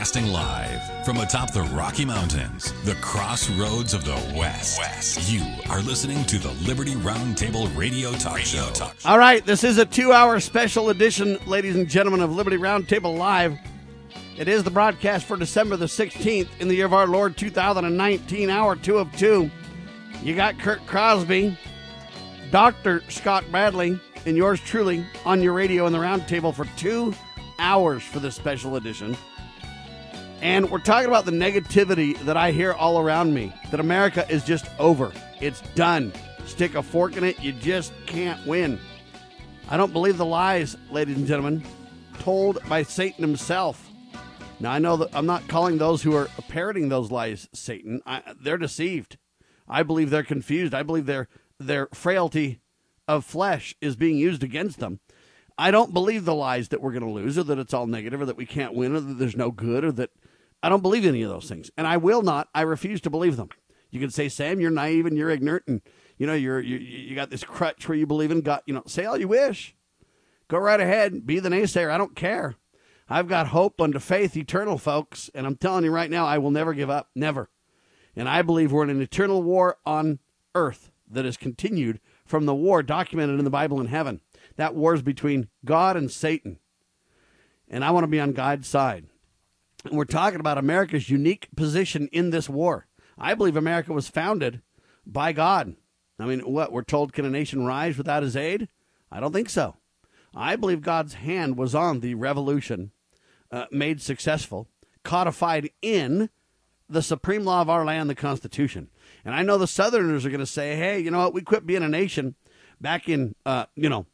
Broadcasting live from atop the Rocky Mountains, the crossroads of the West. You are listening to the Liberty Roundtable Radio Talk Show. All right, this is a 2-hour special edition, ladies and gentlemen, of Liberty Roundtable Live. It is the broadcast for December the 16th in the year of our Lord 2019, hour 2 of 2. You got Kurt Crosby, Dr. Scott Bradley, and yours truly on your radio in the Roundtable for 2 hours for this special edition. And we're talking about the negativity that I hear all around me, that America is just over. It's done. Stick a fork in it. You just can't win. I don't believe the lies, ladies and gentlemen, told by Satan himself. Now, I know that I'm not calling those who are parroting those lies Satan. They're deceived. I believe they're confused. I believe their frailty of flesh is being used against them. I don't believe the lies that we're going to lose, or that it's all negative, or that we can't win, or that there's no good, or that I don't believe any of those things. And I will not. I refuse to believe them. You can say, Sam, you're naive and you're ignorant, and you got this crutch where you believe in God. Say all you wish. Go right ahead. Be the naysayer. I don't care. I've got hope unto faith eternal, folks. And I'm telling you right now, I will never give up. Never. And I believe we're in an eternal war on earth that is continued from the war documented in the Bible in heaven. That war is between God and Satan. And I want to be on God's side. And we're talking about America's unique position in this war. I believe America was founded by God. I mean, what? We're told, can a nation rise without his aid? I don't think so. I believe God's hand was on the revolution, made successful, codified in the supreme law of our land, the Constitution. And I know the Southerners are going to say, hey, you know what? We quit being a nation back in, the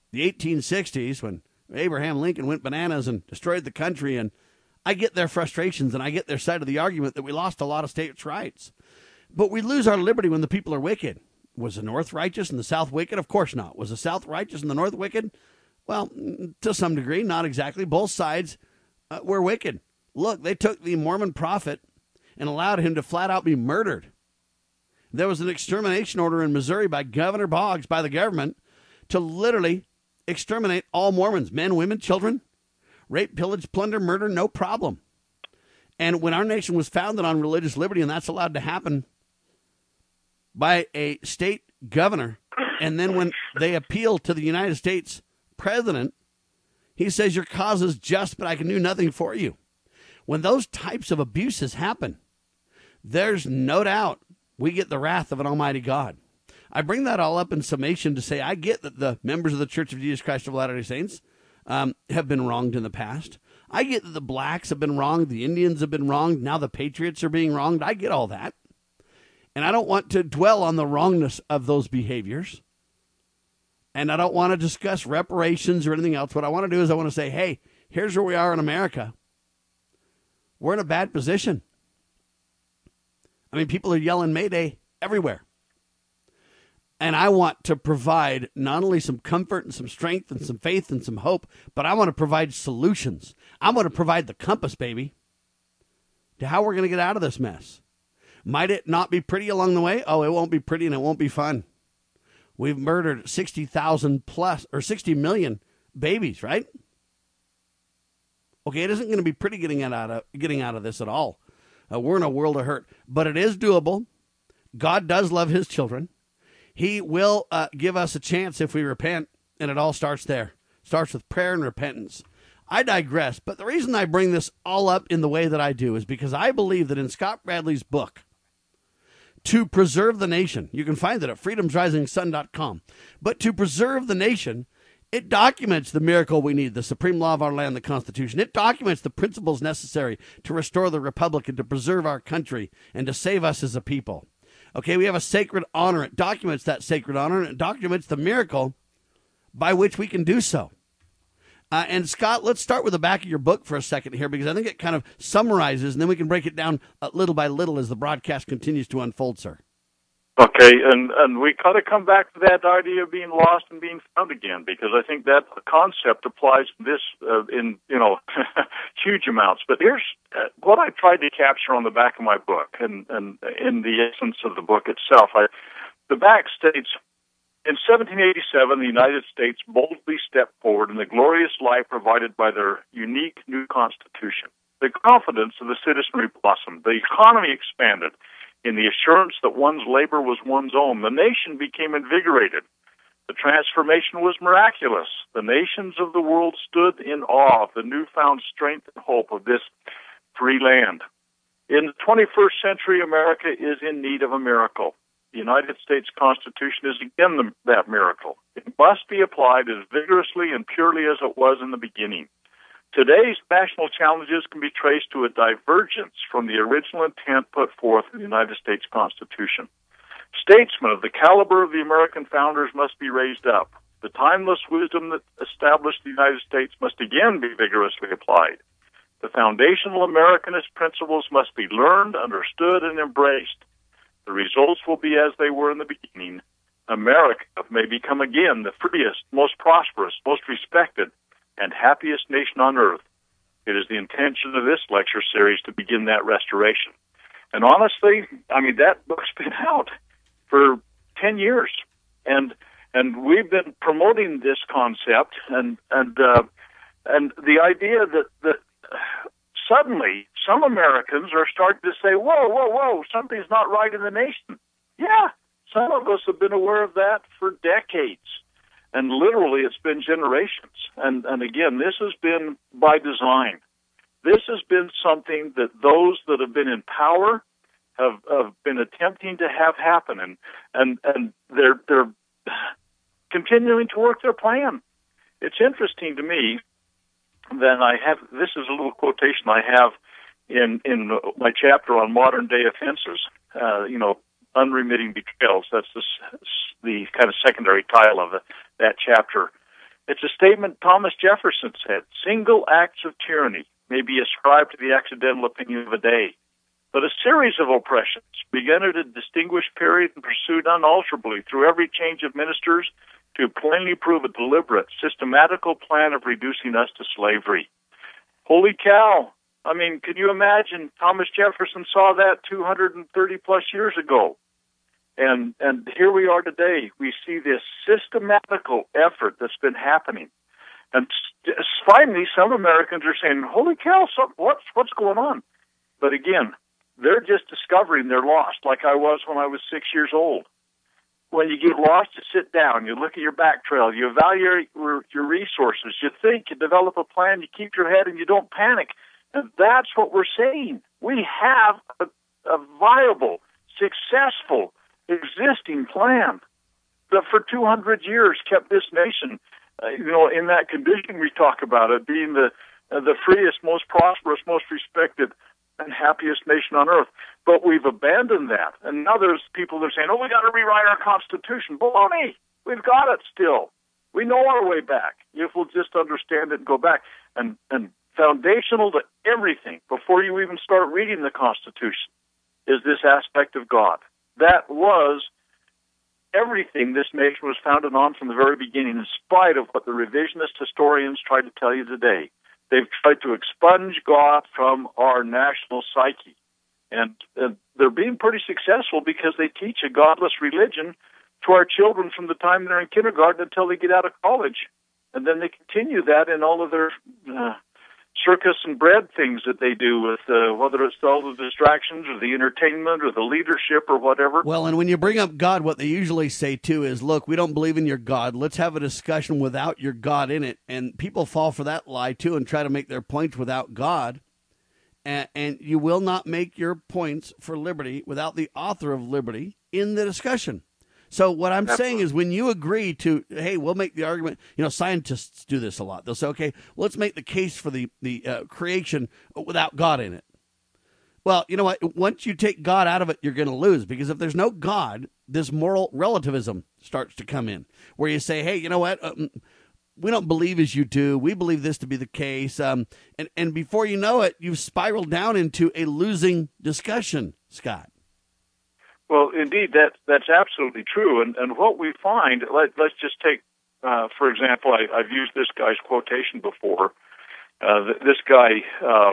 1860s when Abraham Lincoln went bananas and destroyed the country. And I get their frustrations, and I get their side of the argument that we lost a lot of states' rights. But we lose our liberty when the people are wicked. Was the North righteous and the South wicked? Of course not. Was the South righteous and the North wicked? Well, to some degree, not exactly. Both sides were wicked. Look, they took the Mormon prophet and allowed him to flat out be murdered. There was an extermination order in Missouri by Governor Boggs, by the government, to literally exterminate all Mormons, men, women, children. Rape, pillage, plunder, murder, no problem. And when our nation was founded on religious liberty, and that's allowed to happen by a state governor, and then when they appeal to the United States president, he says, your cause is just, but I can do nothing for you. When those types of abuses happen, there's no doubt we get the wrath of an almighty God. I bring that all up in summation to say I get that the members of the Church of Jesus Christ of Latter-day Saints have been wronged in the past. I get that the blacks have been wronged, the Indians have been wronged, now the patriots are being wronged. I get all that. And I don't want to dwell on the wrongness of those behaviors. And I don't want to discuss reparations or anything else. What I want to do is I want to say, hey, here's where we are in America. We're in a bad position. I mean, people are yelling Mayday everywhere. And I want to provide not only some comfort and some strength and some faith and some hope, but I want to provide solutions. I want to provide the compass, baby, to how we're going to get out of this mess. Might it not be pretty along the way? Oh, it won't be pretty and it won't be fun. We've murdered 60,000 plus or 60 million babies, right? Okay, it isn't going to be pretty getting out of this at all. We're in a world of hurt, but it is doable. God does love his children. He will give us a chance if we repent, and it all starts there. Starts with prayer and repentance. I digress, but the reason I bring this all up in the way that I do is because I believe that in Scott Bradley's book, To Preserve the Nation, you can find it at freedomsrisingsun.com, but To Preserve the Nation, it documents the miracle we need, the supreme law of our land, the Constitution. It documents the principles necessary to restore the republic and to preserve our country and to save us as a people. Okay, we have a sacred honor. It documents that sacred honor, and it documents the miracle by which we can do so. And Scott, let's start with the back of your book for a second here, because I think it kind of summarizes, and then we can break it down little by little as the broadcast continues to unfold, sir. Okay, and we got to come back to that idea of being lost and being found again, because I think that concept applies to this in huge amounts. But here's what I tried to capture on the back of my book, and in the essence of the book itself. The back states, in 1787, the United States boldly stepped forward in the glorious life provided by their unique new Constitution. The confidence of the citizenry blossomed. The economy expanded. In the assurance that one's labor was one's own, the nation became invigorated. The transformation was miraculous. The nations of the world stood in awe of the newfound strength and hope of this free land. In the 21st century, America is in need of a miracle. The United States Constitution is again that miracle. It must be applied as vigorously and purely as it was in the beginning. Today's national challenges can be traced to a divergence from the original intent put forth in the United States Constitution. Statesmen of the caliber of the American founders must be raised up. The timeless wisdom that established the United States must again be vigorously applied. The foundational Americanist principles must be learned, understood, and embraced. The results will be as they were in the beginning. America may become again the freest, most prosperous, most respected, and happiest nation on earth. It is the intention of this lecture series to begin that restoration. And honestly, that book's been out for 10 years. And we've been promoting this concept and the idea that suddenly some Americans are starting to say, whoa, something's not right in the nation. Yeah, some of us have been aware of that for decades. And literally, it's been generations. And again, this has been by design. This has been something that those that have been in power have been attempting to have happen, and they're continuing to work their plan. It's interesting to me that this is a little quotation I have in my chapter on modern day offenses. Unremitting betrayals. That's the kind of secondary title of that chapter. It's a statement Thomas Jefferson said, "Single acts of tyranny may be ascribed to the accidental opinion of a day, but a series of oppressions, begun at a distinguished period and pursued unalterably through every change of ministers, to plainly prove a deliberate, systematical plan of reducing us to slavery." Holy cow! Can you imagine? Thomas Jefferson saw that 230 plus years ago. And here we are today. We see this systematical effort that's been happening. And finally, some Americans are saying, holy cow, what's going on? But again, they're just discovering they're lost, like I was when I was 6 years old. When you get lost, you sit down, you look at your back trail, you evaluate your resources, you think, you develop a plan, you keep your head, and you don't panic. And that's what we're saying. We have a viable, successful, existing plan that for 200 years kept this nation, in that condition we talk about it, being the freest, most prosperous, most respected, and happiest nation on earth. But we've abandoned that. And now there's people that are saying, we got to rewrite our Constitution. Baloney! We've got it still. We know our way back if we'll just understand it and go back. And foundational to everything, before you even start reading the Constitution, is this aspect of God. That was everything this nation was founded on from the very beginning, in spite of what the revisionist historians try to tell you today. They've tried to expunge God from our national psyche. And they're being pretty successful because they teach a godless religion to our children from the time they're in kindergarten until they get out of college. And then they continue that in all of their circus and bread things that they do with whether it's all the distractions or the entertainment or the leadership or whatever. Well, and when you bring up God, what they usually say, too, is, look, we don't believe in your God. Let's have a discussion without your God in it. And people fall for that lie, too, and try to make their points without God. And you will not make your points for liberty without the author of liberty in the discussion. So what I'm saying is when you agree to, hey, we'll make the argument, scientists do this a lot. They'll say, okay, well, let's make the case for the creation without God in it. Well, you know what? Once you take God out of it, you're going to lose, because if there's no God, this moral relativism starts to come in, where you say, hey, you know what? We don't believe as you do. We believe this to be the case. And before you know it, you've spiraled down into a losing discussion, Scott. Well, indeed, that's absolutely true. And what we find, let's just take, for example, I've used this guy's quotation before. This guy,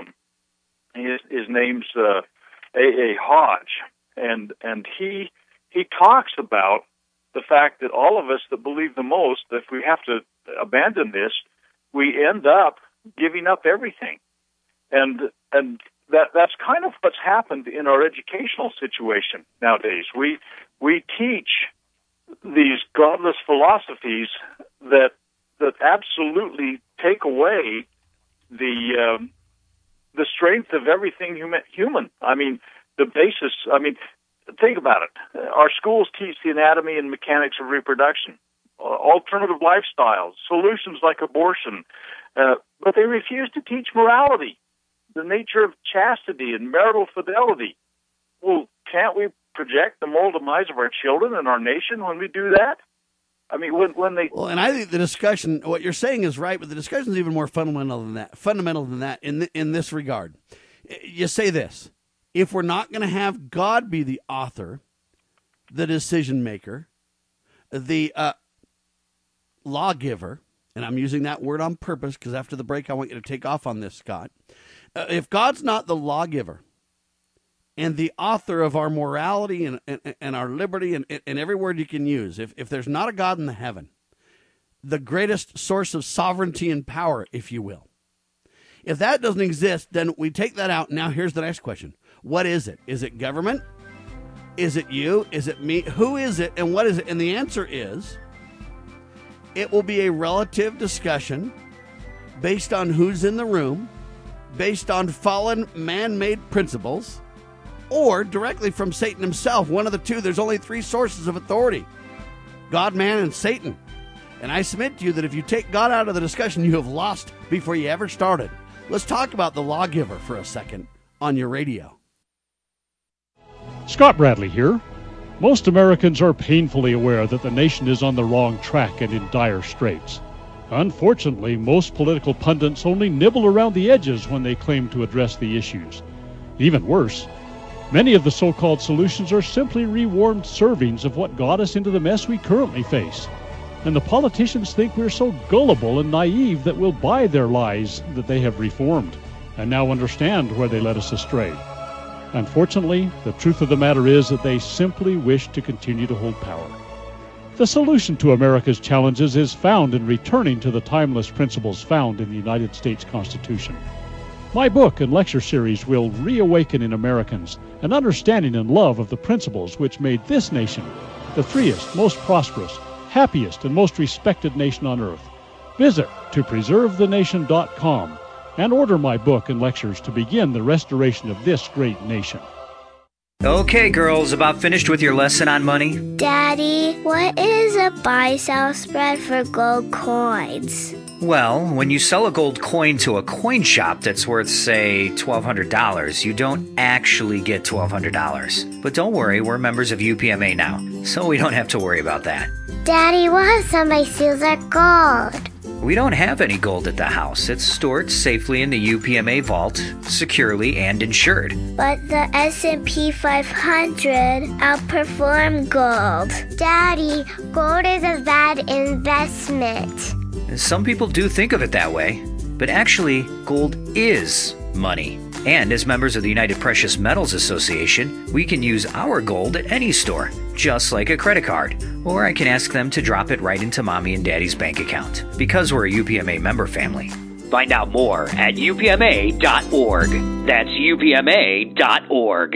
his name's A.A. Hodge, and he talks about the fact that all of us that believe the most, if we have to abandon this, we end up giving up everything. And that's kind of what's happened in our educational situation nowadays. We teach these godless philosophies that absolutely take away the strength of everything human. I mean, the basis. I mean, think about it. Our schools teach the anatomy and mechanics of reproduction, alternative lifestyles, solutions like abortion, but they refuse to teach morality, the nature of chastity and marital fidelity. Well, can't we project the moral demise of our children and our nation when we do that? I mean, when they... Well, and I think the discussion, what you're saying is right, but the discussion is even more fundamental than that in this regard. You say this: if we're not going to have God be the author, the decision maker, the lawgiver, and I'm using that word on purpose because after the break I want you to take off on this, Scott. If God's not the lawgiver and the author of our morality and our liberty and every word you can use, if there's not a God in the heaven, the greatest source of sovereignty and power, if you will, if that doesn't exist, then we take that out. Now here's the next question. What is it? Is it government? Is it you? Is it me? Who is it? And what is it? And the answer is, it will be a relative discussion based on who's in the room, based on fallen man-made principles, or directly from Satan himself. One of the two. There's only three sources of authority: God, man, and Satan. And I submit to you that if you take God out of the discussion, you have lost before you ever started. Let's talk about the lawgiver for a second on your radio. Scott Bradley here. Most Americans are painfully aware that the nation is on the wrong track and in dire straits. Unfortunately, most political pundits only nibble around the edges when they claim to address the issues. Even worse, many of the so-called solutions are simply rewarmed servings of what got us into the mess we currently face. And the politicians think we're so gullible and naive that we'll buy their lies that they have reformed and now understand where they led us astray. Unfortunately, the truth of the matter is that they simply wish to continue to hold power. The solution to America's challenges is found in returning to the timeless principles found in the United States Constitution. My book and lecture series will reawaken in Americans an understanding and love of the principles which made this nation the freest, most prosperous, happiest, and most respected nation on earth. Visit topreservethenation.com and order my book and lectures to begin the restoration of this great nation. Okay, girls, about finished with your lesson on money? Daddy, what is a buy-sell spread for gold coins? Well, when you sell a gold coin to a coin shop that's worth, say, $1,200, you don't actually get $1,200. But don't worry, we're members of UPMA now, so we don't have to worry about that. Daddy, what if somebody steals our gold? We don't have any gold at the house. It's stored safely in the UPMA vault, securely and insured. But the S&P 500 outperformed gold. Daddy, gold is a bad investment. Some people do think of it that way, but actually, gold is money. And as members of the United Precious Metals Association, we can use our gold at any store, just like a credit card. Or I can ask them to drop it right into Mommy and Daddy's bank account, because we're a UPMA member family. Find out more at upma.org. That's upma.org.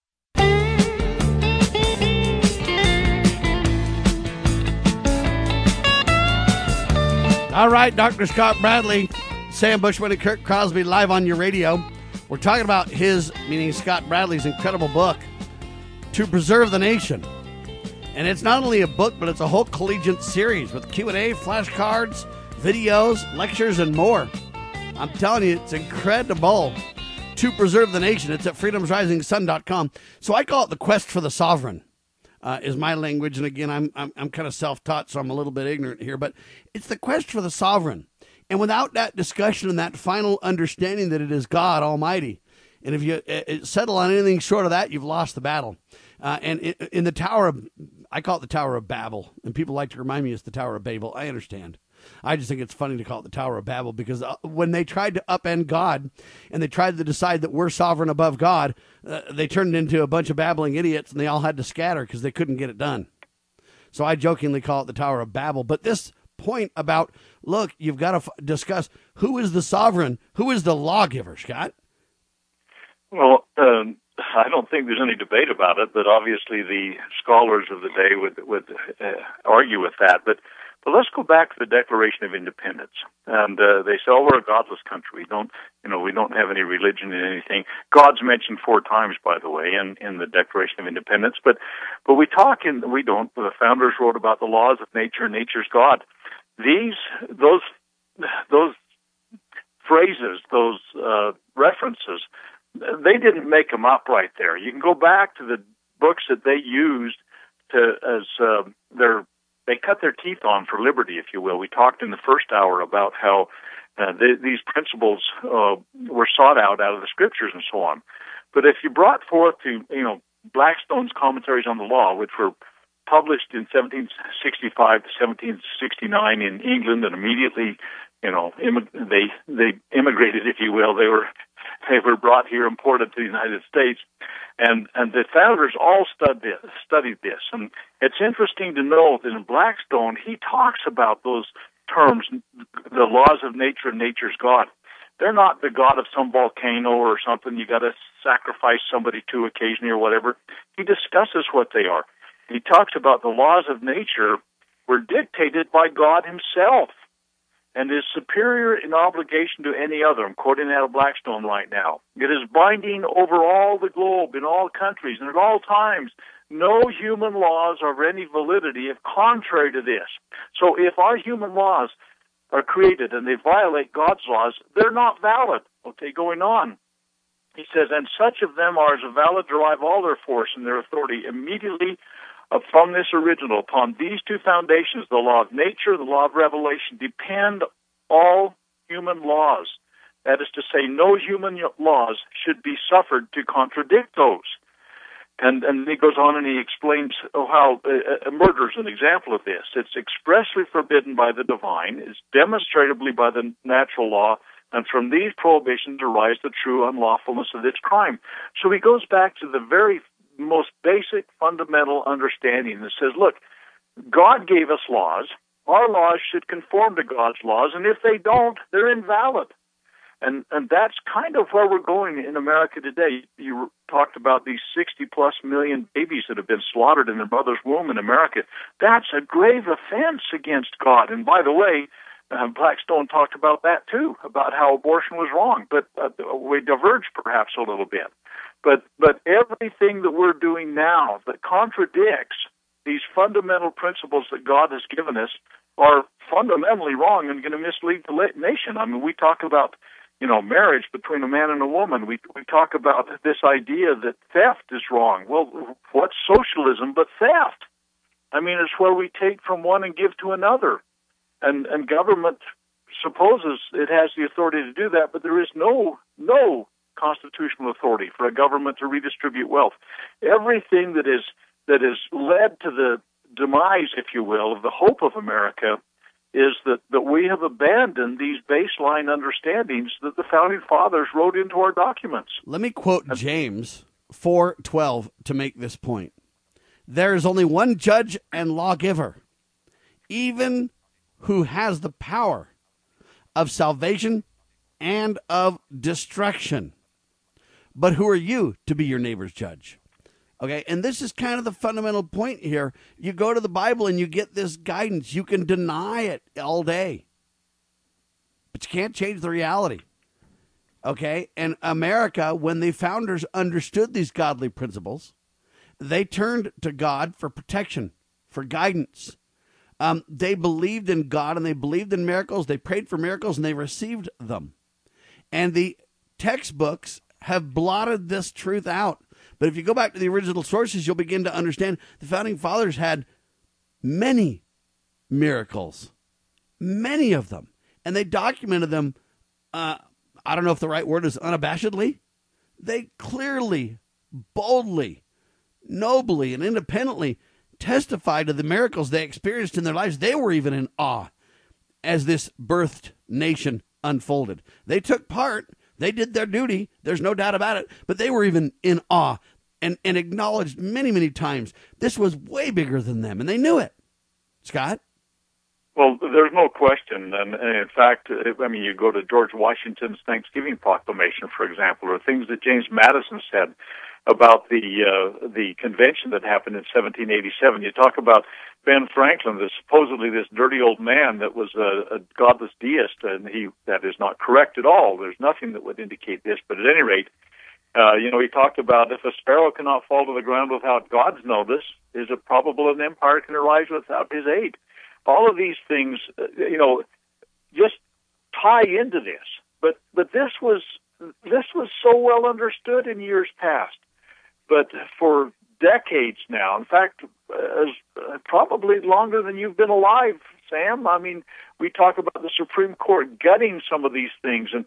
All right, Dr. Scott Bradley, Sam Bushman, and Kirk Crosby live on your radio. We're talking about his, meaning Scott Bradley's, incredible book, To Preserve the Nation. And it's not only a book, but it's a whole collegiate series with Q&A, flashcards, videos, lectures, and more. I'm telling you, it's incredible. To Preserve the Nation. It's at freedomsrisingsun.com. So I call it the quest for the sovereign, is my language. And again, I'm kind of self-taught, so I'm a little bit ignorant here. But it's the quest for the sovereign. And without that discussion and that final understanding that it is God Almighty, and if you settle on anything short of that, you've lost the battle. And in the Tower of, I call it the Tower of Babel, and people like to remind me it's the Tower of Babel. I understand. I just think it's funny to call it the Tower of Babel because when they tried to upend God and they tried to decide that we're sovereign above God, they turned into a bunch of babbling idiots, and they all had to scatter because they couldn't get it done. So I jokingly call it the Tower of Babel. But this point about, look, you've got to discuss who is the sovereign, who is the lawgiver, Scott? Well, I don't think there's any debate about it, but obviously the scholars of the day would argue with that. But let's go back to the Declaration of Independence. And they say, "Oh, we're a godless country. We don't have any religion in anything." God's mentioned 4 times, by the way, in the Declaration of Independence. But we talk we don't. The founders wrote about the laws of nature. Nature's God. Those phrases, those references, they didn't make them up right there. You can go back to the books that they used they cut their teeth on for liberty, if you will. We talked in the first hour about how these principles were sought out of the scriptures and so on. But if you brought forth to, Blackstone's Commentaries on the Law, which were published in 1765 to 1769 in England, and immediately, they immigrated, if you will. They were brought here, imported to the United States, and the founders all studied this. And it's interesting to know that in Blackstone, he talks about those terms, the laws of nature and nature's God. They're not the God of some volcano or something you got to sacrifice somebody to occasionally or whatever. He discusses what they are. He talks about the laws of nature were dictated by God himself and is superior in obligation to any other. I'm quoting out of Blackstone right now. It is binding over all the globe, in all countries, and at all times. No human laws are of any validity if contrary to this. So if our human laws are created and they violate God's laws, they're not valid. Okay, going on. He says, and such of them are as valid derive all their force and their authority immediately from this original. Upon these 2 foundations, the law of nature, the law of revelation, depend all human laws. That is to say, no human laws should be suffered to contradict those. And he goes on and he explains how murder is an example of this. It's expressly forbidden by the divine, is demonstrably by the natural law, and from these prohibitions arise the true unlawfulness of its crime. So he goes back to the very most basic fundamental understanding that says, look, God gave us laws. Our laws should conform to God's laws, and if they don't, they're invalid. And that's kind of where we're going in America today. You talked about these 60-plus million babies that have been slaughtered in their mother's womb in America. That's a grave offense against God. And by the way, Blackstone talked about that too, about how abortion was wrong. But we diverge perhaps a little bit. But everything that we're doing now that contradicts these fundamental principles that God has given us are fundamentally wrong and going to mislead the nation. I mean, we talk about marriage between a man and a woman. We talk about this idea that theft is wrong. Well, what's socialism but theft? I mean, it's where we take from one and give to another. And government supposes it has the authority to do that, but there is no constitutional authority for a government to redistribute wealth. Everything that is led to the demise, if you will, of the hope of America is that we have abandoned these baseline understandings that the Founding Fathers wrote into our documents. Let me quote James 4:12 to make this point. There is only one judge and lawgiver, even who has the power of salvation and of destruction. But who are you to be your neighbor's judge? Okay, and this is kind of the fundamental point here. You go to the Bible and you get this guidance. You can deny it all day, but you can't change the reality. Okay, and America, when the founders understood these godly principles, they turned to God for protection, for guidance. They believed in God and they believed in miracles. They prayed for miracles and they received them. And the textbooks have blotted this truth out. But if you go back to the original sources, you'll begin to understand the Founding Fathers had many miracles, many of them. And they documented them, I don't know if the right word is unabashedly. They clearly, boldly, nobly, and independently testified to the miracles they experienced in their lives. They were even in awe as this birthed nation unfolded. They took part. They did their duty. There's no doubt about it. But they were even in awe and acknowledged many, many times this was way bigger than them. And they knew it. Scott? Well, there's no question, and in fact, I mean, you go to George Washington's Thanksgiving Proclamation, for example, or things that James Madison said about the convention that happened in 1787. You talk about Ben Franklin, supposedly this dirty old man that was a godless deist, and that is not correct at all. There's nothing that would indicate this, but at any rate, he talked about if a sparrow cannot fall to the ground without God's notice, is it probable an empire can arise without his aid? All of these things, just tie into this. But this was so well understood in years past. But for decades now, in fact, probably longer than you've been alive, Sam. I mean, we talk about the Supreme Court gutting some of these things. And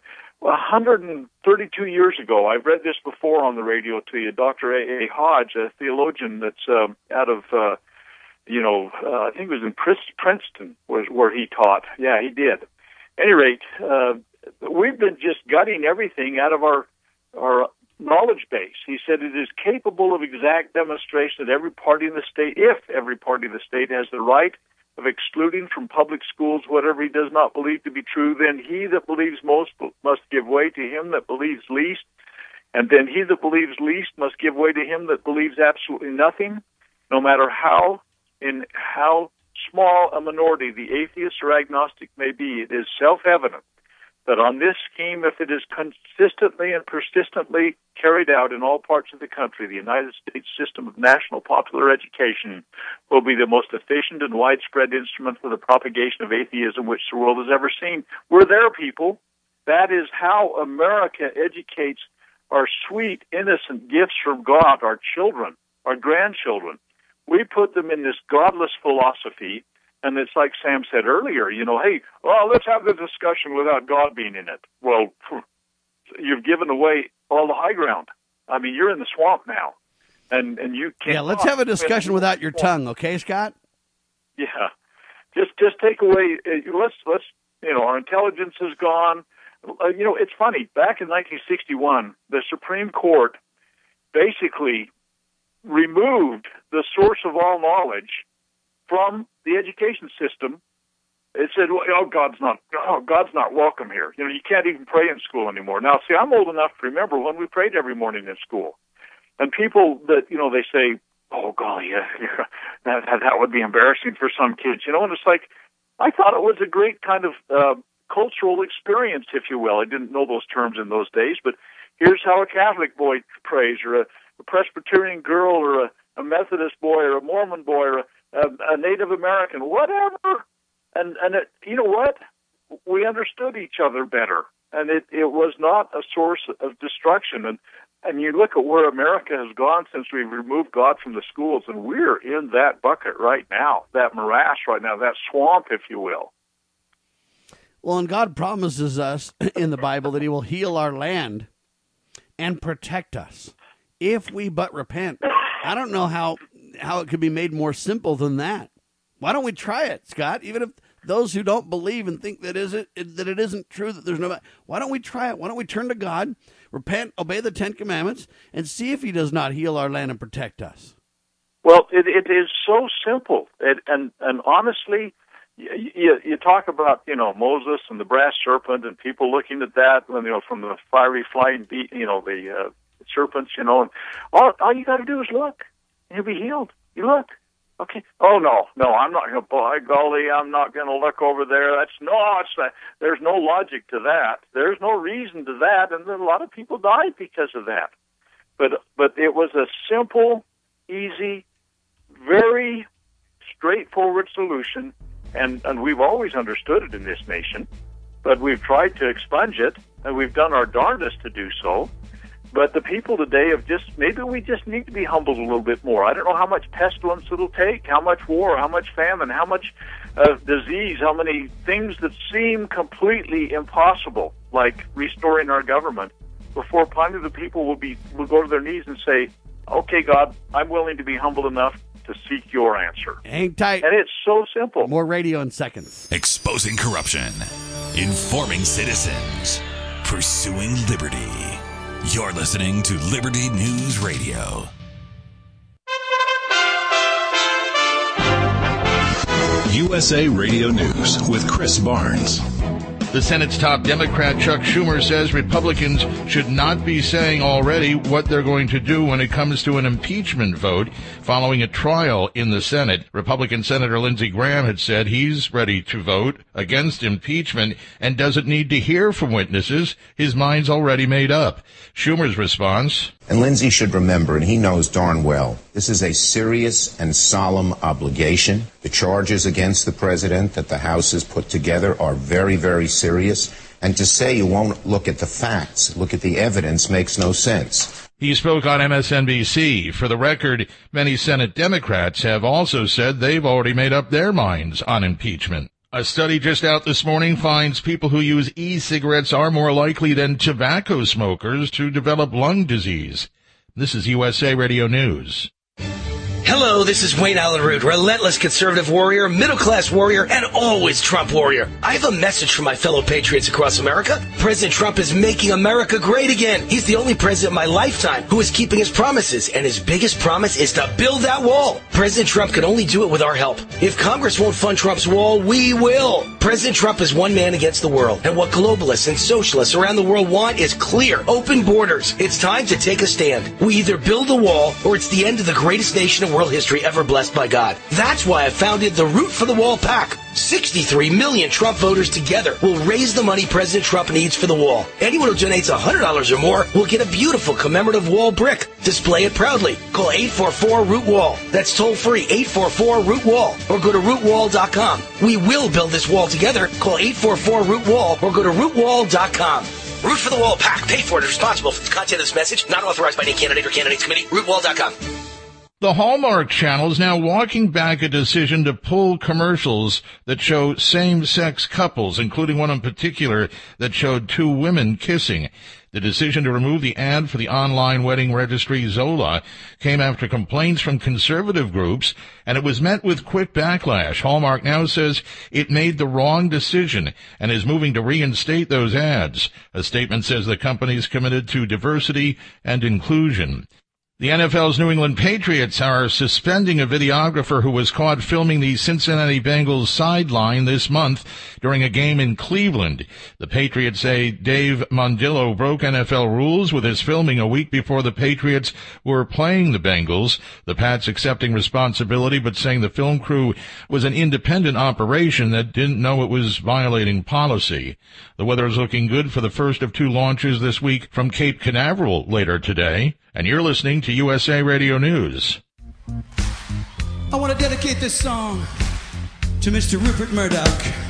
132 years ago, I've read this before on the radio to you, Dr. A. Hodge, a theologian that's out of, I think it was in Princeton where he taught. Yeah, he did. At any rate, we've been just gutting everything out of our knowledge base. He said it is capable of exact demonstration that every party in the state, if every party in the state has the right of excluding from public schools whatever he does not believe to be true, then he that believes most must give way to him that believes least, and then he that believes least must give way to him that believes absolutely nothing, no matter how small a minority the atheist or agnostic may be. It is self-evident that on this scheme, if it is consistently and persistently carried out in all parts of the country, the United States system of national popular education will be the most efficient and widespread instrument for the propagation of atheism which the world has ever seen. We're there, people. That is how America educates our sweet, innocent gifts from God, our children, our grandchildren. We put them in this godless philosophy. And it's like Sam said earlier, hey, let's have the discussion without God being in it. Well, you've given away all the high ground. I mean, you're in the swamp now, and you can't. Yeah, let's have a discussion without your tongue, okay, Scott? Yeah, just take away. Let's our intelligence is gone. It's funny. Back in 1961, the Supreme Court basically removed the source of all knowledge from the education system. It said, God's not welcome here. You can't even pray in school anymore. Now, see, I'm old enough to remember when we prayed every morning in school. And people that, they say, oh, golly, that would be embarrassing for some kids, and it's like, I thought it was a great kind of cultural experience, if you will. I didn't know those terms in those days, but here's how a Catholic boy prays, or a Presbyterian girl, or a Methodist boy, or a Mormon boy, or a Native American, whatever. And it, you know what? We understood each other better. And it was not a source of destruction. And you look at where America has gone since we've removed God from the schools, and we're in that bucket right now, that morass right now, that swamp, if you will. Well, and God promises us in the Bible that he will heal our land and protect us if we but repent. I don't know how it could be made more simple than that. Why don't we try it, Scott? Even if those who don't believe and think that it isn't true, that there's no, why don't we try it? Why don't we turn to God, repent, obey the 10 Commandments, and see if he does not heal our land and protect us? Well, it is so simple. And honestly, you talk about, Moses and the brass serpent and people looking at that, from the fiery flying beat, the serpents, and all you got to do is look. You'll be healed. You look. Okay. Oh, no, I'm not going to, by golly, I'm not going to look over there. There's no logic to that. There's no reason to that. And a lot of people died because of that. But it was a simple, easy, very straightforward solution. And we've always understood it in this nation, but we've tried to expunge it, and we've done our darndest to do so. But the people today maybe we just need to be humbled a little bit more. I don't know how much pestilence it'll take, how much war, how much famine, how much disease, how many things that seem completely impossible, like restoring our government, before finally the people will go to their knees and say, okay, God, I'm willing to be humble enough to seek your answer. Hang tight. And it's so simple. More radio in seconds. Exposing corruption, informing citizens, pursuing liberty. You're listening to Liberty News Radio. You USA Radio News with Chris Barnes. The Senate's top Democrat, Chuck Schumer, says Republicans should not be saying already what they're going to do when it comes to an impeachment vote following a trial in the Senate. Republican Senator Lindsey Graham had said he's ready to vote against impeachment and doesn't need to hear from witnesses. His mind's already made up. Schumer's response: and Lindsey should remember, and he knows darn well, this is a serious and solemn obligation. The charges against the president that the House has put together are very, very serious. And to say you won't look at the facts, look at the evidence, makes no sense. He spoke on MSNBC. For the record, many Senate Democrats have also said they've already made up their minds on impeachment. A study just out this morning finds people who use e-cigarettes are more likely than tobacco smokers to develop lung disease. This is USA Radio News. Hello, this is Wayne Allen Root, relentless conservative warrior, middle-class warrior, and always Trump warrior. I have a message for my fellow patriots across America. President Trump is making America great again. He's the only president in my lifetime who is keeping his promises, and his biggest promise is to build that wall. President Trump can only do it with our help. If Congress won't fund Trump's wall, we will. President Trump is one man against the world, and what globalists and socialists around the world want is clear, open borders. It's time to take a stand. We either build a wall, or it's the end of the greatest nation in world history ever blessed by God. That's why I founded the Root for the Wall PAC. 63 million Trump voters together will raise the money President Trump needs for the wall. Anyone who donates $100 or more will get a beautiful commemorative wall brick. Display it proudly. Call 844-ROOT-WALL. That's toll free, 844-ROOT-WALL. Or go to rootwall.com. We will build this wall together. Call 844-ROOT-WALL or go to rootwall.com. Root for the Wall PAC. Paid for and responsible for the content of this message. Not authorized by any candidate or candidates committee. Rootwall.com. The Hallmark Channel is now walking back a decision to pull commercials that show same-sex couples, including one in particular that showed two women kissing. The decision to remove the ad for the online wedding registry Zola came after complaints from conservative groups, and it was met with quick backlash. Hallmark now says it made the wrong decision and is moving to reinstate those ads. A statement says the company is committed to diversity and inclusion. The NFL's New England Patriots are suspending a videographer who was caught filming the Cincinnati Bengals sideline this month during a game in Cleveland. The Patriots say Dave Mondillo broke NFL rules with his filming a week before the Patriots were playing the Bengals. The Pats accepting responsibility but saying the film crew was an independent operation that didn't know it was violating policy. The weather is looking good for the first of two launches this week from Cape Canaveral later today. And you're listening to USA Radio News. I want to dedicate this song to Mr. Rupert Murdoch.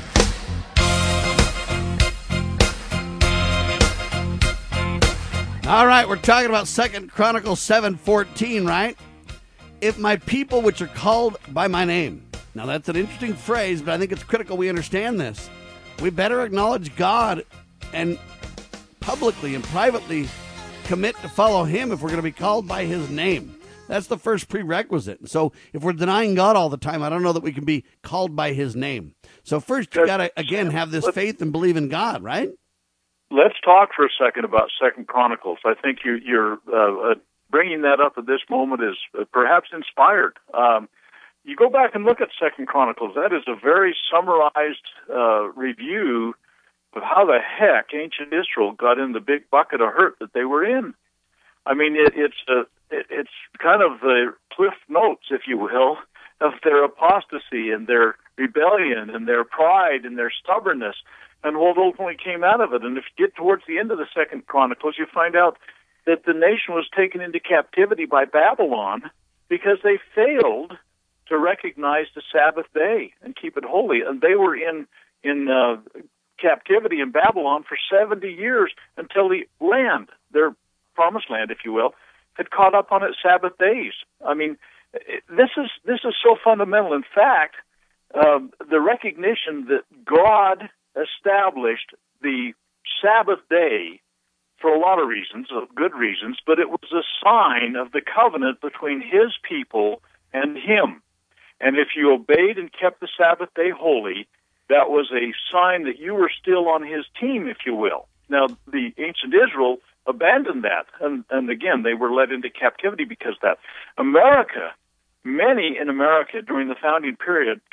All right, we're talking about 2 Chronicles 7:14, right? If my people which are called by my name. Now, that's an interesting phrase, but I think it's critical we understand this. We better acknowledge God and publicly and privately commit to follow him if we're going to be called by his name. That's the first prerequisite. And so if we're denying God all the time, I don't know that we can be called by his name. So first you got to, again, have this faith and believe in God, right? Let's talk for a second about 2 Chronicles. I think you're bringing that up at this moment is perhaps inspired. You go back and look at 2 Chronicles. That is a very summarized review of how the heck ancient Israel got in the big bucket of hurt that they were in. I mean, it's kind of the cliff notes, if you will, of their apostasy and their rebellion and their pride and their stubbornness and what ultimately came out of it. And if you get towards the end of the 2 Chronicles, you find out that the nation was taken into captivity by Babylon because they failed to recognize the Sabbath day and keep it holy. And they were in captivity in Babylon for 70 years until the land, their promised land, if you will, had caught up on its Sabbath days. I mean, this is so fundamental. In fact, the recognition that God established the Sabbath day for a lot of reasons, good reasons, but it was a sign of the covenant between his people and him. And if you obeyed and kept the Sabbath day holy, that was a sign that you were still on his team, if you will. Now, the ancient Israel abandoned that, and again, they were led into captivity because of that. Many in America during the founding period can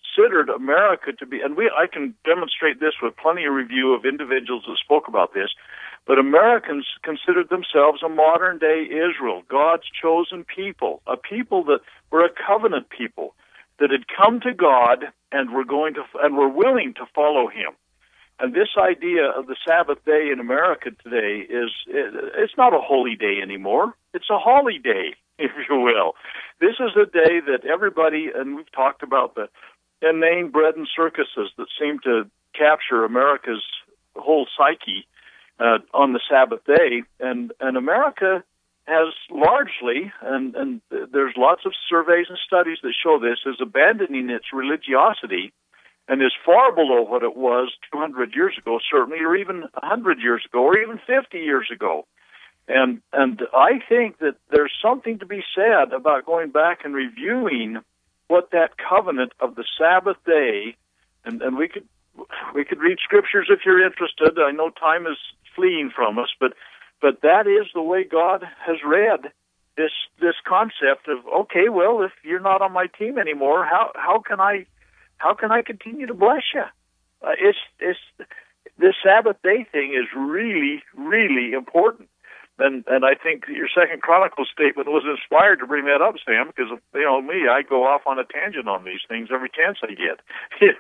considered America to be, and I can demonstrate this with plenty of review of individuals that spoke about this, but Americans considered themselves a modern-day Israel, God's chosen people, a people that were a covenant people that had come to God and were willing to follow Him. And this idea of the Sabbath day in America today it's not a holy day anymore. It's a holiday, if you will. This is a day that everybody, and we've talked about the inane bread and circuses that seem to capture America's whole psyche on the Sabbath day. And America has largely, and there's lots of surveys and studies that show this, is abandoning its religiosity and is far below what it was 200 years ago, certainly, or even 100 years ago, or even 50 years ago. And I think that there's something to be said about going back and reviewing what that covenant of the Sabbath day, and we could read scriptures if you're interested. I know time is fleeing from us, but that is the way God has read this concept of, okay, well, if you're not on my team anymore, how can I continue to bless you? It's this Sabbath day thing is really, really important. And I think your Second Chronicles statement was inspired to bring that up, Sam, because, me, I go off on a tangent on these things every chance I get,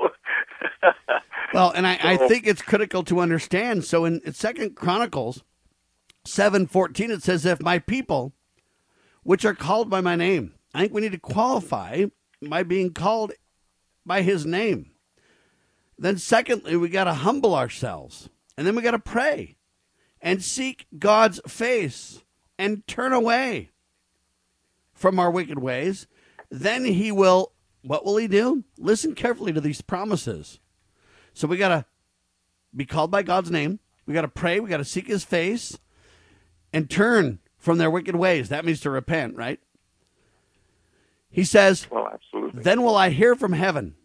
Well, and I think it's critical to understand. So in Second Chronicles 7:14, it says, if my people, which are called by my name, I think we need to qualify by being called by his name. Then secondly, we got to humble ourselves. And then we got to pray and seek God's face and turn away from our wicked ways. Then he will, what will he do? Listen carefully to these promises. So we got to be called by God's name. We got to pray. We got to seek his face and turn from their wicked ways. That means to repent, right? He says, well, absolutely. Then will I hear from heaven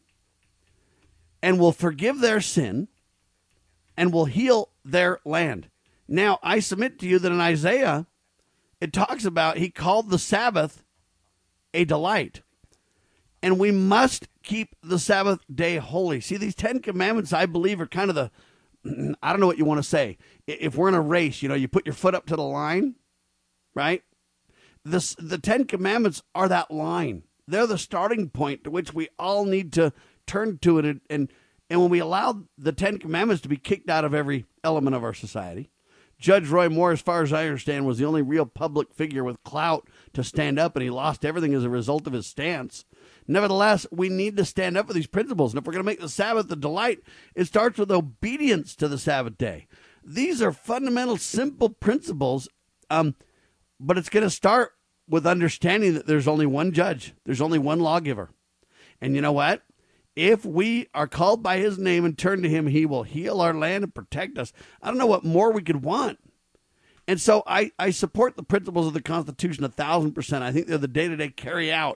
and will forgive their sin and will heal their land. Now, I submit to you that in Isaiah, it talks about he called the Sabbath a delight. And we must keep the Sabbath day holy. See, these 10 commandments, I believe, are kind of the, I don't know what you want to say. If we're in a race, you put your foot up to the line, right? The 10 commandments are that line. They're the starting point to which we all need to turn to it. And when we allow the 10 commandments to be kicked out of every element of our society, Judge Roy Moore, as far as I understand, was the only real public figure with clout to stand up, and he lost everything as a result of his stance. Nevertheless, we need to stand up for these principles. And if we're going to make the Sabbath a delight, it starts with obedience to the Sabbath day. These are fundamental, simple principles, but it's going to start with understanding that there's only one judge. There's only one lawgiver. And you know what? If we are called by his name and turn to him, he will heal our land and protect us. I don't know what more we could want. And so I support the principles of the Constitution 1,000%. I think they're the day-to-day carry out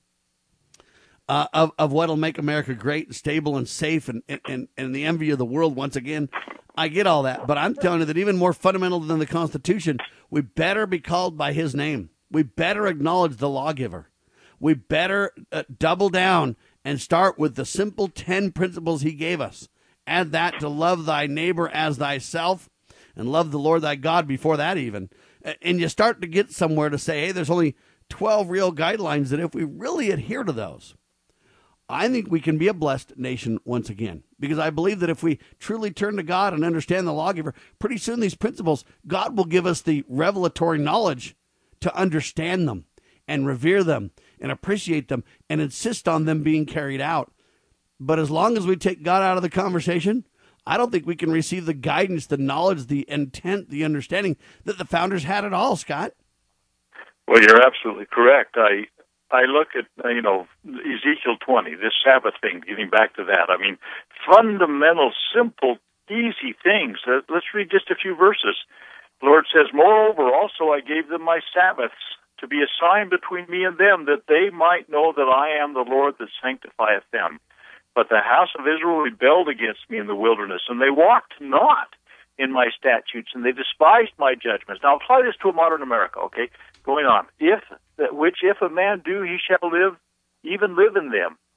of what will make America great and stable and safe and the envy of the world once again. I get all that. But I'm telling you that even more fundamental than the Constitution, we better be called by his name. We better acknowledge the lawgiver. We better double down and start with the simple 10 principles he gave us. Add that to love thy neighbor as thyself and love the Lord thy God before that even. And you start to get somewhere to say, hey, there's only 12 real guidelines that if we really adhere to those, I think we can be a blessed nation once again. Because I believe that if we truly turn to God and understand the lawgiver, pretty soon these principles, God will give us the revelatory knowledge to understand them and revere them and appreciate them and insist on them being carried out. But as long as we take God out of the conversation, I don't think we can receive the guidance, the knowledge, the intent, the understanding that the founders had at all, Scott. Well, you're absolutely correct. I look at, Ezekiel 20, this Sabbath thing, getting back to that. I mean, fundamental, simple, easy things. Let's read just a few verses. The Lord says, moreover, also I gave them my Sabbaths to be a sign between me and them, that they might know that I am the Lord that sanctifieth them. But the house of Israel rebelled against me in the wilderness, and they walked not in my statutes, and they despised my judgments. Now, apply this to a modern America, okay? Going on. If a man do, he shall live, even live in them.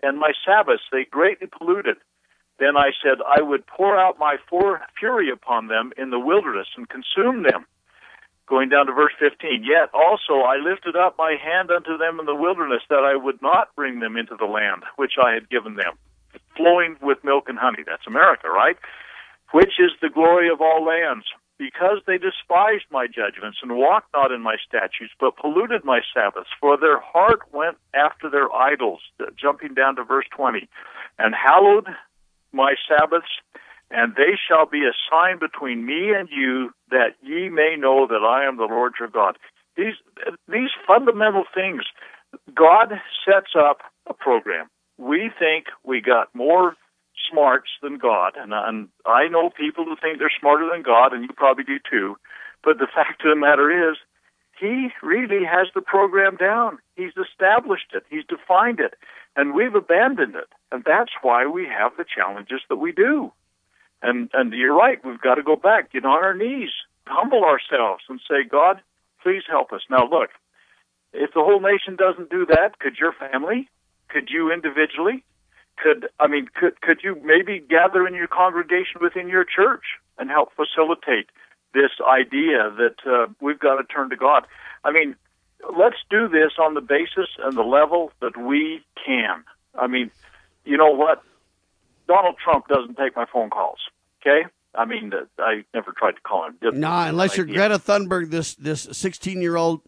and my Sabbaths they greatly polluted. Then I said, I would pour out my fury upon them in the wilderness and consume them. Going down to verse 15, yet also I lifted up my hand unto them in the wilderness, that I would not bring them into the land which I had given them, flowing with milk and honey. That's America, right? Which is the glory of all lands, because they despised my judgments and walked not in my statutes, but polluted my Sabbaths, for their heart went after their idols. Jumping down to verse 20, and hallowed my Sabbaths, and they shall be a sign between me and you, that ye may know that I am the Lord your God. These fundamental things, God sets up a program. We think we got more smarts than God, and I know people who think they're smarter than God, and you probably do too, but the fact of the matter is, He really has the program down. He's established it. He's defined it. And we've abandoned it. And that's why we have the challenges that we do. And you're right, we've got to go back, get on our knees, humble ourselves, and say, God, please help us. Now, look, if the whole nation doesn't do that, could your family, could you individually, could you maybe gather in your congregation within your church and help facilitate this idea that we've got to turn to God? I mean, let's do this on the basis and the level that we can. I mean, you know what? Donald Trump doesn't take my phone calls, okay? I mean, I never tried to call him. Unless you're Greta Thunberg, this 16-year-old,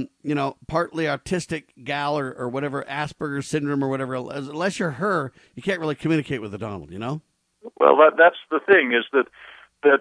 partly autistic gal or whatever, Asperger's syndrome or whatever, unless you're her, you can't really communicate with the Donald, you know? Well, that's the thing, is that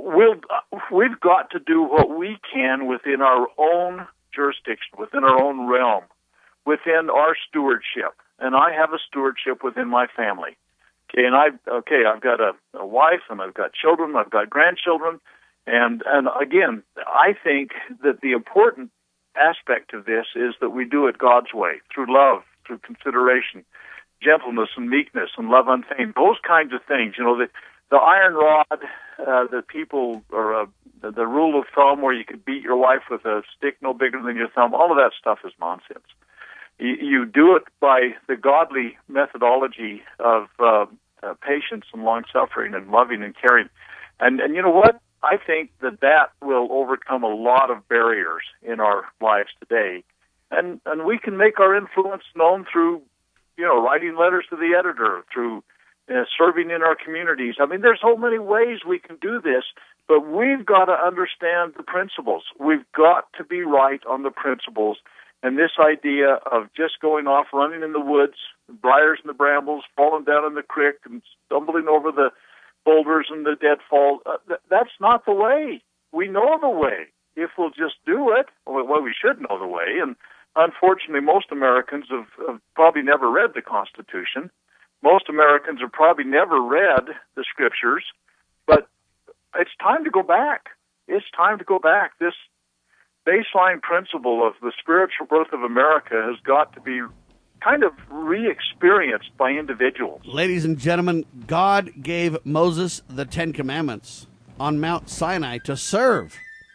we've got to do what we can within our own jurisdiction, within our own realm, within our stewardship. And I have a stewardship within my family. Okay, and I've got a wife, and I've got children, I've got grandchildren, and again, I think that the important aspect of this is that we do it God's way, through love, through consideration, gentleness and meekness and love unfeigned, those kinds of things. You know, the iron rod, that people, or the rule of thumb where you could beat your wife with a stick no bigger than your thumb, all of that stuff is nonsense. You do it by the godly methodology of patience and long-suffering and loving and caring. And you know what? I think that will overcome a lot of barriers in our lives today. And we can make our influence known through, writing letters to the editor, through serving in our communities. I mean, there's so many ways we can do this, but we've got to understand the principles. We've got to be right on the principles. And this idea of just going off running in the woods, the briars and the brambles, falling down in the creek and stumbling over the boulders and the deadfall, that's not the way. We know the way. If we'll just do it, well, we should know the way. And unfortunately, most Americans have probably never read the Constitution. Most Americans have probably never read the Scriptures. But it's time to go back. It's time to go back. This baseline principle of the spiritual growth of America has got to be kind of re-experienced by individuals. Ladies and gentlemen, God gave Moses the Ten Commandments on Mount Sinai to serve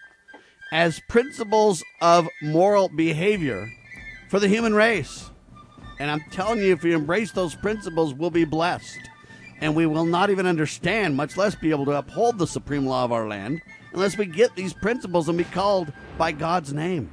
as principles of moral behavior for the human race. And I'm telling you, if we embrace those principles, we'll be blessed. And we will not even understand, much less be able to uphold the supreme law of our land, unless we get these principles and be called by God's name.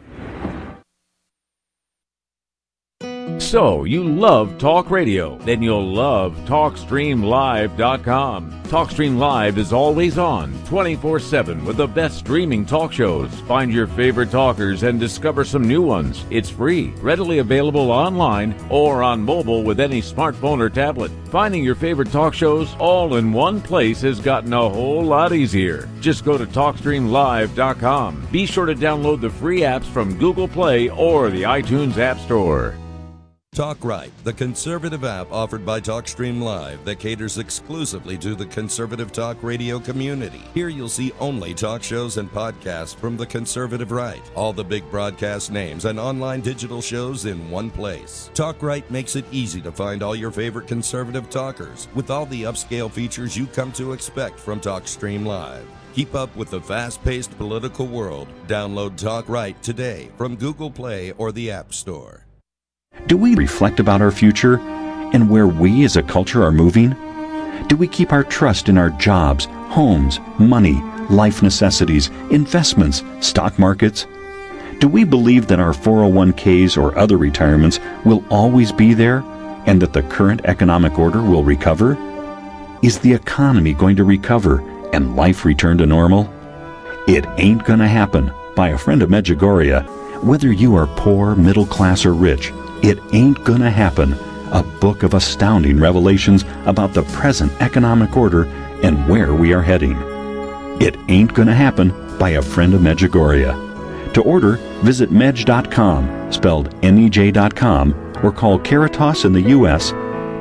So, you love talk radio? Then you'll love TalkStreamLive.com. TalkStream Live is always on, 24/7, with the best streaming talk shows. Find your favorite talkers and discover some new ones. It's free, readily available online or on mobile with any smartphone or tablet. Finding your favorite talk shows all in one place has gotten a whole lot easier. Just go to TalkStreamLive.com. Be sure to download the free apps from Google Play or the iTunes App Store. Talk Right, the conservative app offered by TalkStream Live that caters exclusively to the conservative talk radio community. Here you'll see only talk shows and podcasts from the conservative right. All the big broadcast names and online digital shows in one place. Talk Right makes it easy to find all your favorite conservative talkers with all the upscale features you come to expect from TalkStream Live. Keep up with the fast-paced political world. Download Talk Right today from Google Play or the App Store. Do we reflect about our future? and where we as a culture are moving? Do we keep our trust in our jobs, homes, money, life necessities, investments, stock markets? Do we believe that our 401ks or other retirements will always be there and that the current economic order will recover? Is the economy going to recover and life return to normal? It Ain't Gonna Happen by a friend of Medjugorje. Whether you are poor, middle class, or rich, It Ain't Gonna Happen, a book of astounding revelations about the present economic order and where we are heading. It Ain't Gonna Happen by a friend of Medjugorje. To order, visit Medj.com, spelled MEJ.com, or call Caritas in the U.S.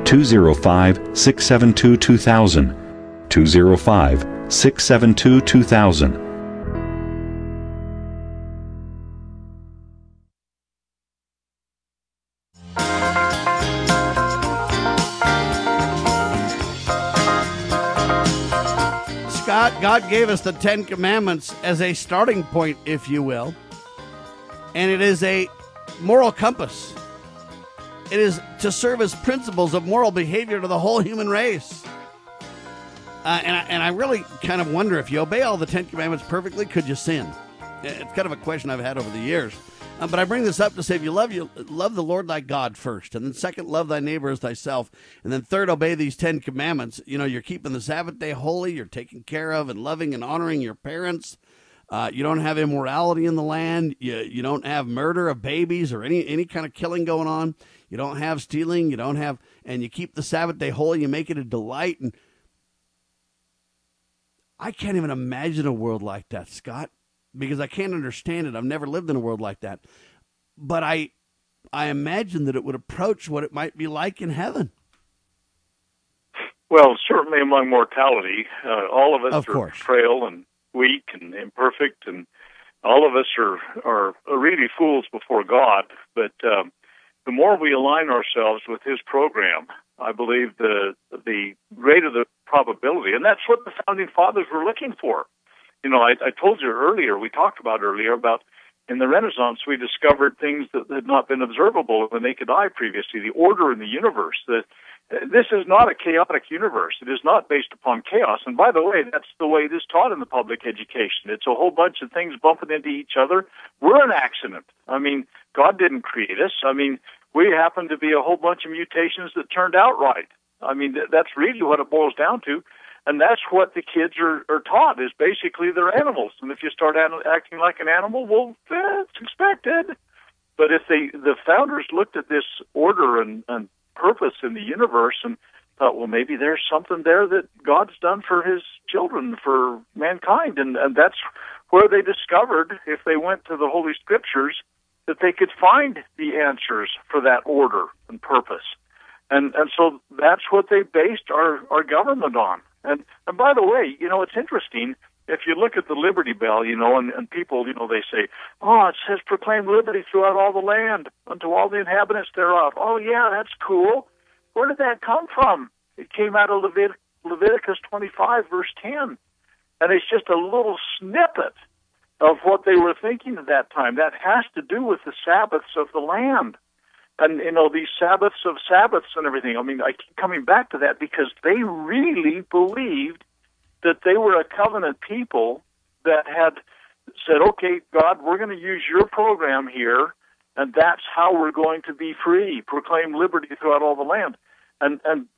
205-672-2000, 205-672-2000. Scott, God gave us the Ten Commandments as a starting point, if you will, and it is a moral compass. It is to serve as principles of moral behavior to the whole human race. And I really kind of wonder, if you obey all the Ten Commandments perfectly, could you sin? It's kind of a question I've had over the years. But I bring this up to say, if you love the Lord thy God first, and then second, love thy neighbor as thyself, and then third, obey these 10 commandments. You know, you're keeping the Sabbath day holy, you're taking care of and loving and honoring your parents. You don't have immorality in the land. You don't have murder of babies or any kind of killing going on. You don't have stealing. You don't have, and you keep the Sabbath day holy. You make it a delight. And I can't even imagine a world like that, Scott, because I can't understand it. I've never lived in a world like that. But I imagine that it would approach what it might be like in heaven. Well, certainly among mortality, all of us Of are course. frail and weak and imperfect, and all of us are really fools before God. But the more we align ourselves with His program, I believe the greater the probability, and that's what the Founding Fathers were looking for. You know, I told you earlier, we talked about earlier about in the Renaissance, we discovered things that had not been observable with the naked eye previously, the order in the universe. This is not a chaotic universe. It is not based upon chaos. And by the way, that's the way it is taught in the public education. It's a whole bunch of things bumping into each other. We're an accident. I mean, God didn't create us. I mean, we happen to be a whole bunch of mutations that turned out right. I mean, that's really what it boils down to. And that's what the kids are taught, is basically they're animals. And if you start acting like an animal, well, it's expected. But if the founders looked at this order and purpose in the universe and thought, well, maybe there's something there that God's done for His children, for mankind. And that's where they discovered, if they went to the Holy Scriptures, that they could find the answers for that order and purpose. And so that's what they based our government on. And by the way, you know, it's interesting. If you look at the Liberty Bell, you know, and people, you know, they say, oh, it says proclaim liberty throughout all the land unto all the inhabitants thereof. Oh, yeah, that's cool. Where did that come from? It came out of Leviticus 25, verse 10. And it's just a little snippet of what they were thinking at that time. That has to do with the Sabbaths of the land. And, you know, these Sabbaths of Sabbaths and everything. I mean, I keep coming back to that because they really believed that they were a covenant people that had said, okay, God, we're going to use your program here, and that's how we're going to be free, proclaim liberty throughout all the land. And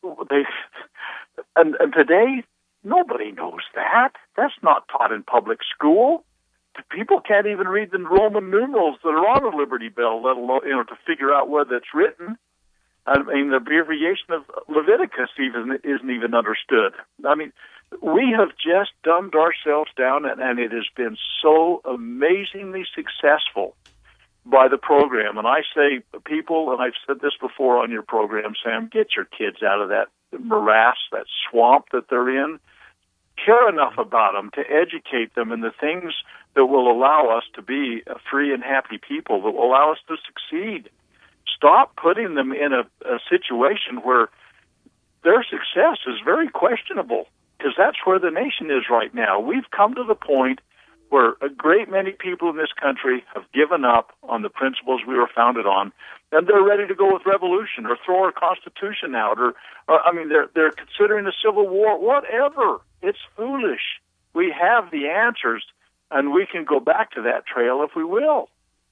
today, nobody knows that. That's not taught in public school. People can't even read the Roman numerals that are on a Liberty Bell, let alone, you know, to figure out whether it's written. I mean, the abbreviation of Leviticus isn't even understood. I mean, we have just dumbed ourselves down, and it has been so amazingly successful by the program. And I say, people, and I've said this before on your program, Sam, get your kids out of that morass, that swamp that they're in. Care enough about them to educate them in the things that will allow us to be a free and happy people, that will allow us to succeed. Stop putting them in a situation where their success is very questionable, because that's where the nation is right now. We've come to the point where a great many people in this country have given up on the principles we were founded on, and they're ready to go with revolution or throw our Constitution out, or I mean, they're considering a civil war. Whatever, it's foolish. We have the answers, and we can go back to that trail if we will.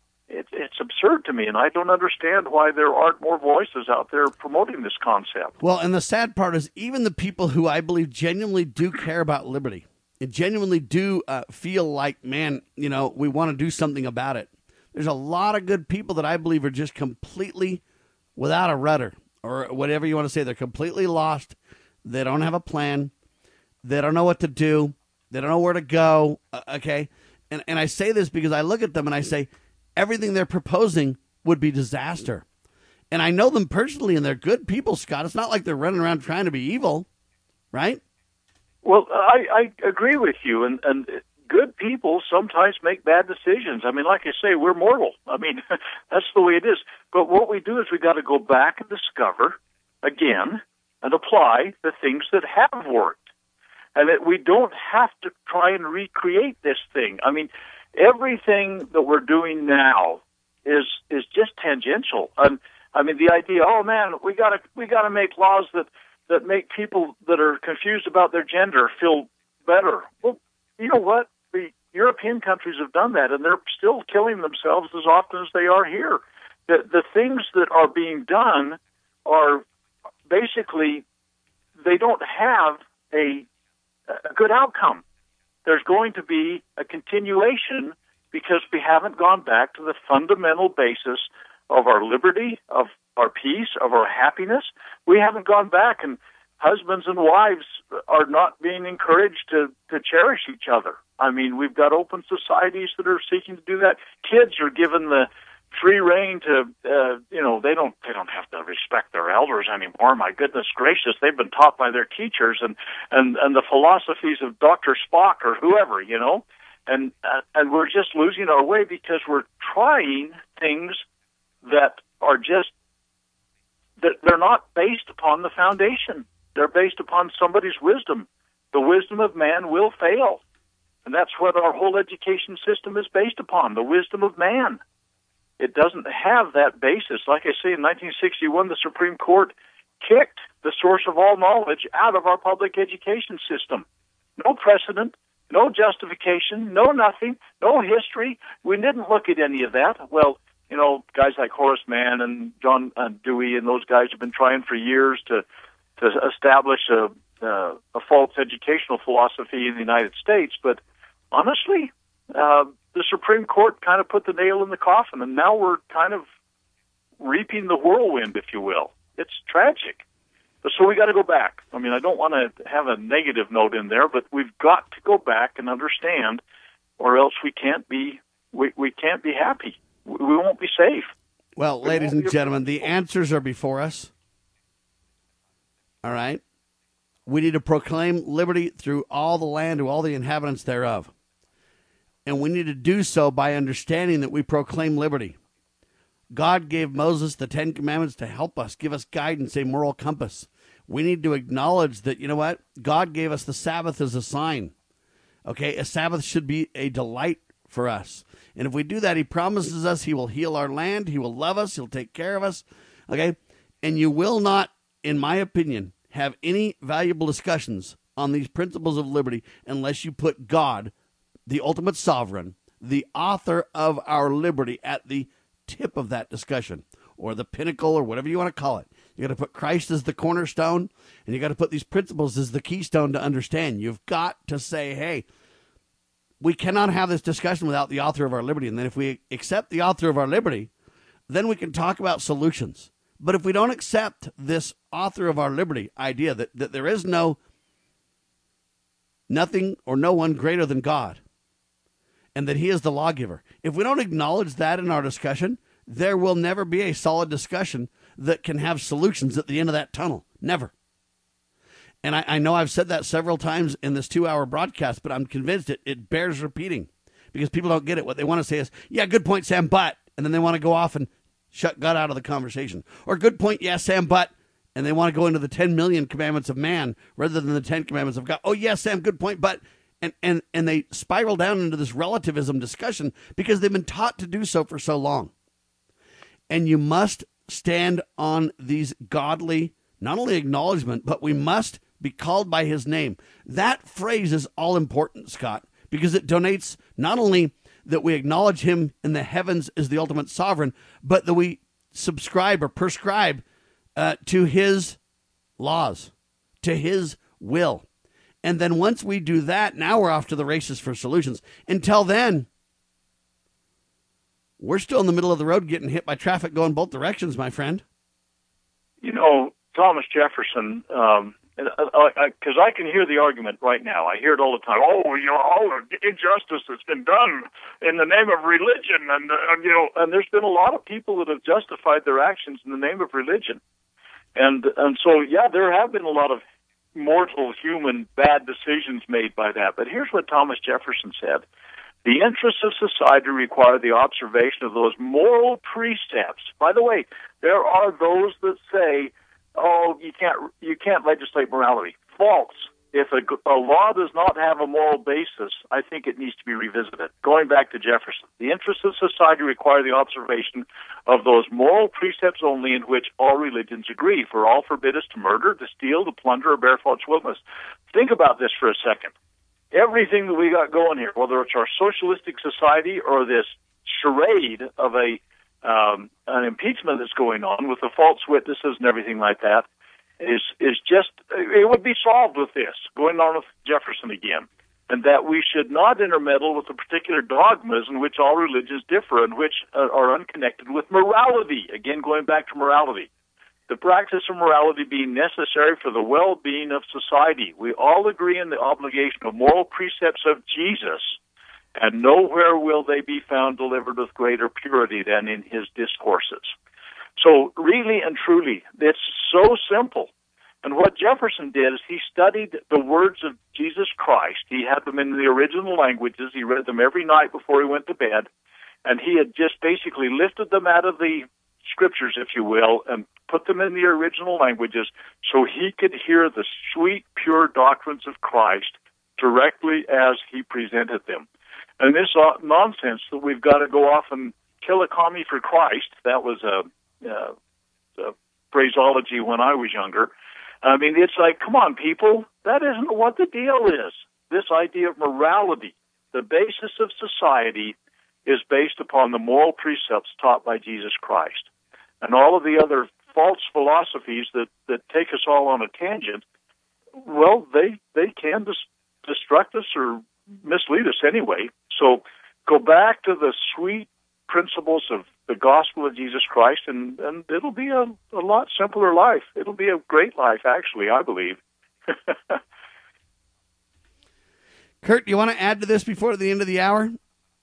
It's absurd to me, and I don't understand why there aren't more voices out there promoting this concept. Well, and the sad part is even the people who I believe genuinely do care about liberty and genuinely do feel like, man, you know, we want to do something about it. There's a lot of good people that I believe are just completely without a rudder, or whatever you want to say. They're completely lost. They don't have a plan. They don't know what to do. They don't know where to go. Okay. And I say this because I look at them and I say, everything they're proposing would be disaster. And I know them personally, and they're good people, Scott. It's not like they're running around trying to be evil, right? Well, I agree with you, and good people sometimes make bad decisions. I mean, like I say, we're mortal. I mean, that's the way it is. But what we do is we got to go back and discover again and apply the things that have worked. And that we don't have to try and recreate this thing. I mean, everything that we're doing now is just tangential. And I mean, the idea, oh man, we gotta make laws that make people that are confused about their gender feel better. Well, you know what? The European countries have done that, and they're still killing themselves as often as they are here. The things that are being done are basically, they don't have a good outcome. There's going to be a continuation because we haven't gone back to the fundamental basis of our liberty, of our peace, of our happiness. We haven't gone back, and husbands and wives are not being encouraged to cherish each other. I mean, we've got open societies that are seeking to do that. Kids are given the free rein to, they don't have to respect their elders anymore. My goodness gracious, they've been taught by their teachers and the philosophies of Dr. Spock or whoever, you know, and we're just losing our way because we're trying things that are just, that they're not based upon the foundation. They're based upon somebody's wisdom. The wisdom of man will fail. And that's what our whole education system is based upon, the wisdom of man. It doesn't have that basis. Like I say, in 1961, the Supreme Court kicked the source of all knowledge out of our public education system. No precedent, no justification, no nothing, no history. We didn't look at any of that. Well, you know, guys like Horace Mann and John Dewey and those guys have been trying for years to establish a false educational philosophy in the United States. But honestly, the Supreme Court kind of put the nail in the coffin, and now we're kind of reaping the whirlwind, if you will. It's tragic. But so we got to go back. I mean, I don't want to have a negative note in there, but we've got to go back and understand, or else we can't be happy. We won't be safe. Well, ladies and gentlemen, the answers are before us. All right? We need to proclaim liberty through all the land, to all the inhabitants thereof. And we need to do so by understanding that we proclaim liberty. God gave Moses the 10 Commandments to help us, give us guidance, a moral compass. We need to acknowledge that, you know what? God gave us the Sabbath as a sign. Okay, a Sabbath should be a delight for us. And if we do that, he promises us he will heal our land, he will love us, he'll take care of us. Okay, and you will not, in my opinion, have any valuable discussions on these principles of liberty unless you put God, the ultimate sovereign, the author of our liberty, at the tip of that discussion, or the pinnacle, or whatever you want to call it. You got to put Christ as the cornerstone, and you got to put these principles as the keystone to understand. You've got to say, hey, we cannot have this discussion without the author of our liberty. And then if we accept the author of our liberty, then we can talk about solutions. But if we don't accept this author of our liberty idea that there is nothing or no one greater than God, and that he is the lawgiver, if we don't acknowledge that in our discussion, there will never be a solid discussion that can have solutions at the end of that tunnel. Never. And I know I've said that several times in this 2-hour broadcast, but I'm convinced it bears repeating because people don't get it. What they want to say is, yeah, good point, Sam, but, and then they want to go off and shut God out of the conversation. Or good point, yeah, Sam, but, and they want to go into the 10 million commandments of man rather than the 10 commandments of God. Oh, yeah, Sam, good point, but, and they spiral down into this relativism discussion because they've been taught to do so for so long. And you must stand on these godly, not only acknowledgement, but we must be called by his name. That phrase is all important, Scott, because it donates not only that we acknowledge him in the heavens as the ultimate sovereign, but that we subscribe or prescribe to his laws, to his will. And then once we do that, now we're off to the races for solutions. Until then, we're still in the middle of the road getting hit by traffic going both directions, my friend. You know, Thomas Jefferson, because I can hear the argument right now. I hear it all the time. Oh, you know, all the injustice that's been done in the name of religion. And there's been a lot of people that have justified their actions in the name of religion. And so, yeah, there have been a lot of mortal human bad decisions made by that. But here's what Thomas Jefferson said. The interests of society require the observation of those moral precepts. By the way, there are those that say, oh, you can't legislate morality. False. If a law does not have a moral basis, I think it needs to be revisited. Going back to Jefferson, the interests of society require the observation of those moral precepts only in which all religions agree. For all forbid us to murder, to steal, to plunder, or bear false witness. Think about this for a second. Everything that we got going here, whether it's our socialistic society or this charade of an impeachment that's going on with the false witnesses and everything like that, is just, it would be solved with this, going on with Jefferson again, and that we should not intermeddle with the particular dogmas in which all religions differ and which are unconnected with morality. Again, going back to morality. The practice of morality being necessary for the well-being of society. We all agree in the obligation of moral precepts of Jesus, and nowhere will they be found delivered with greater purity than in his discourses. So really and truly, it's so simple. And what Jefferson did is he studied the words of Jesus Christ. He had them in the original languages. He read them every night before he went to bed. And he had just basically lifted them out of the scriptures, if you will, and put them in the original languages so he could hear the sweet, pure doctrines of Christ directly as he presented them. And this nonsense that we've got to go off and kill a commie for Christ, that was a phraseology when I was younger. I mean, it's like, come on, people, that isn't what the deal is. This idea of morality, the basis of society, is based upon the moral precepts taught by Jesus Christ. And all of the other false philosophies that take us all on a tangent, well, they can destruct us or mislead us anyway. So go back to the sweet principles of the gospel of Jesus Christ, and it'll be a lot simpler life. It'll be a great life, actually, I believe. Kurt, do you want to add to this before the end of the hour?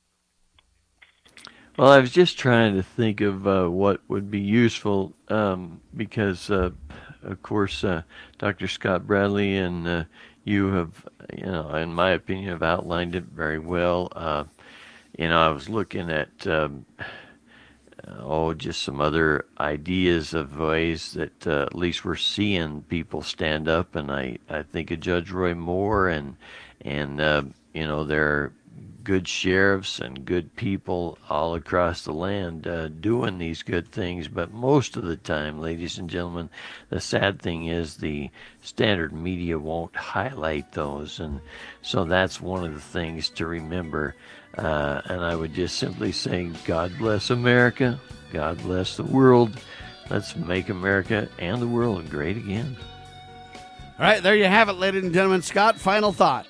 Well, I was just trying to think of what would be useful because, of course, Dr. Scott Bradley and you have, in my opinion, have outlined it very well. I was looking at, just some other ideas of ways that at least we're seeing people stand up, and I think of Judge Roy Moore and there are good sheriffs and good people all across the land doing these good things. But most of the time, ladies and gentlemen, the sad thing is the standard media won't highlight those. And so that's one of the things to remember. And I would just simply say, God bless America. God bless the world. Let's make America and the world great again. All right, there you have it, ladies and gentlemen. Scott, final thought.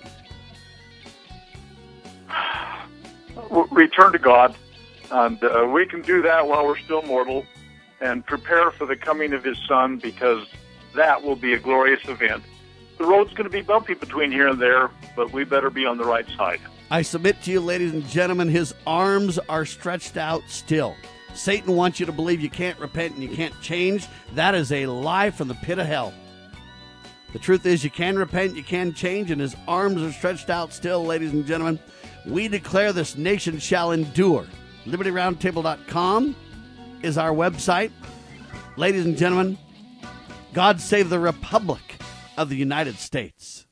Return to God, and we can do that while we're still mortal, and prepare for the coming of his Son, because that will be a glorious event. The road's going to be bumpy between here and there, but we better be on the right side. I submit to you, ladies and gentlemen, his arms are stretched out still. Satan wants you to believe you can't repent and you can't change. That is a lie from the pit of hell. The truth is, you can repent, you can change, and his arms are stretched out still, ladies and gentlemen. We declare this nation shall endure. LibertyRoundtable.com is our website. Ladies and gentlemen, God save the Republic of the United States.